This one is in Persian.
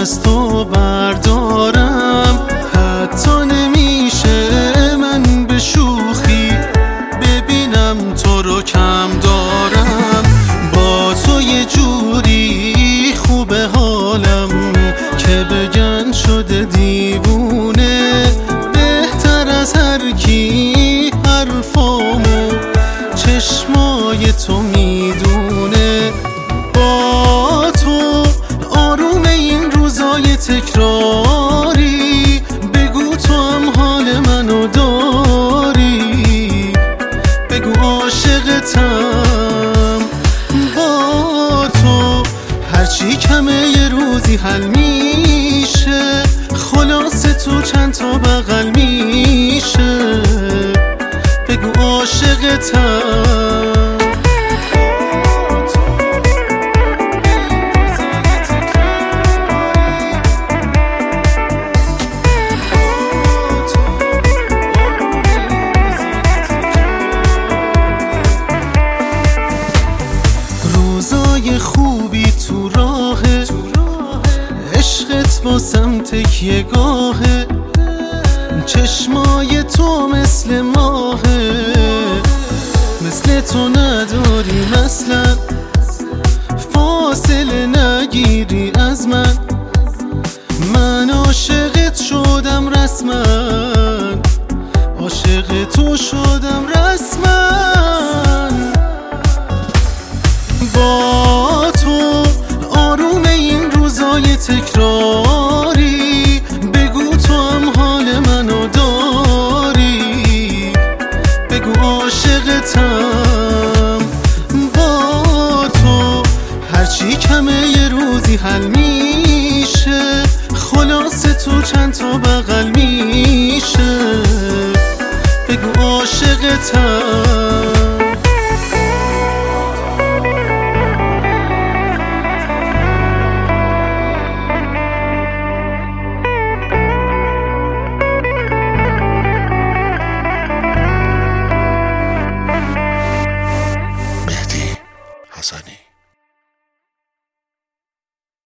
از تو بردارم. حتی نمیشه من به شوخی ببینم تو رو کم دارم. با تو یه جوری خوبه حالم که بگن شده دیوونه. بهتر از هر کی حرفامو چشمای تو میدونه. با تو آروم این روزای تکراری، بگو تو هم حال منو داری، بگو عاشقتم. با تو هرچی کمه یه روزی حل میشه، خلاصه تو چند تا بغل میشه، بگو عاشقتم. روزای خوبی تو راهه، عشقت واسم تکیه گاهه. چشمای تو مثل ماهه، مثل تو نداریم اصلا. فاصله نگیری از من، من عاشقت شدم رسما، عاشق تو شدم رسما. با تو آروم این روزای تکراری، بگو تو هم حال منو داری، بگو عاشقتم. با تو هرچی کمه یه روزی حل میشه، خلاصه تو چند تا بغل میشه، بگو عاشقتم.